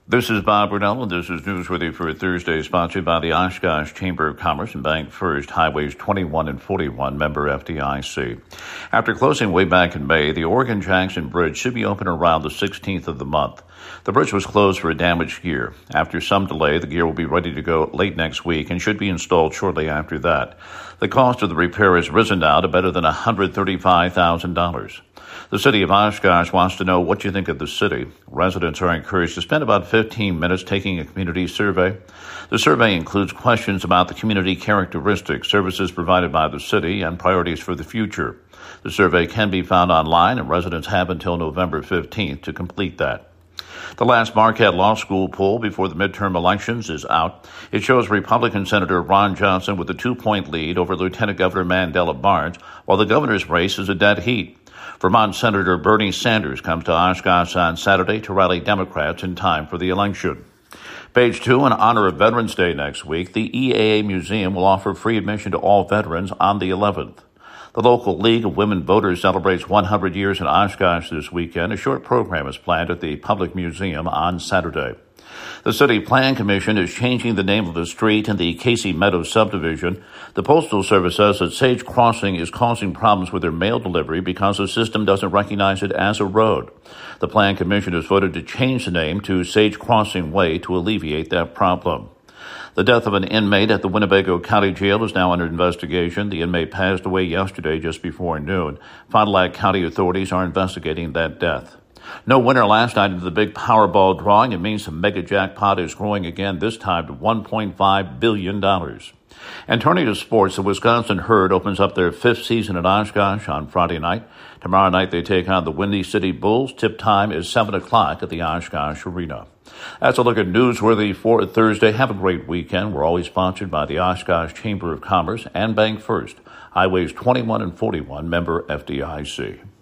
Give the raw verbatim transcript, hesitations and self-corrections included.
This is Bob Brunel, and this is Newsworthy for Thursday, sponsored by the Oshkosh Chamber of Commerce and Bank First, Highways twenty-one and forty-one, member F D I C. After closing way back in May, the Oregon-Jackson Bridge should be open around the sixteenth of the month. The bridge was closed for a damaged gear. After some delay, the gear will be ready to go late next week and should be installed shortly after that. The cost of the repair has risen now to better than one hundred thirty-five thousand dollars. The city of Oshkosh wants to know what you think of the city. Residents are encouraged to spend about fifteen minutes taking a community survey. The survey includes questions about the community characteristics, services provided by the city, and priorities for the future. The survey can be found online, and residents have until November fifteenth to complete that. The last Marquette Law School poll before the midterm elections is out. It shows Republican Senator Ron Johnson with a two-point lead over Lieutenant Governor Mandela Barnes, while the governor's race is a dead heat. Vermont Senator Bernie Sanders comes to Oshkosh on Saturday to rally Democrats in time for the election. Page two, in honor of Veterans Day next week, the E A A Museum will offer free admission to all veterans on the eleventh. The local League of Women Voters celebrates one hundred years in Oshkosh this weekend. A short program is planned at the Public Museum on Saturday. The City Plan Commission is changing the name of a street in the Casey Meadows subdivision. The Postal Service says that Sage Crossing is causing problems with their mail delivery because the system doesn't recognize it as a road. The Plan Commission has voted to change the name to Sage Crossing Way to alleviate that problem. The death of an inmate at the Winnebago County Jail is now under investigation. The inmate passed away yesterday just before noon. Fond du Lac County authorities are investigating that death. No winner last night into the big Powerball drawing. It means the mega jackpot is growing again, this time to one point five billion dollars. And turning to sports, the Wisconsin Herd opens up their fifth season at Oshkosh on Friday night. Tomorrow night they take on the Windy City Bulls. Tip time is seven o'clock at the Oshkosh Arena. That's a look at Newsworthy for Thursday. Have a great weekend. We're always sponsored by the Oshkosh Chamber of Commerce and Bank First, Highways twenty-one and forty-one, member F D I C.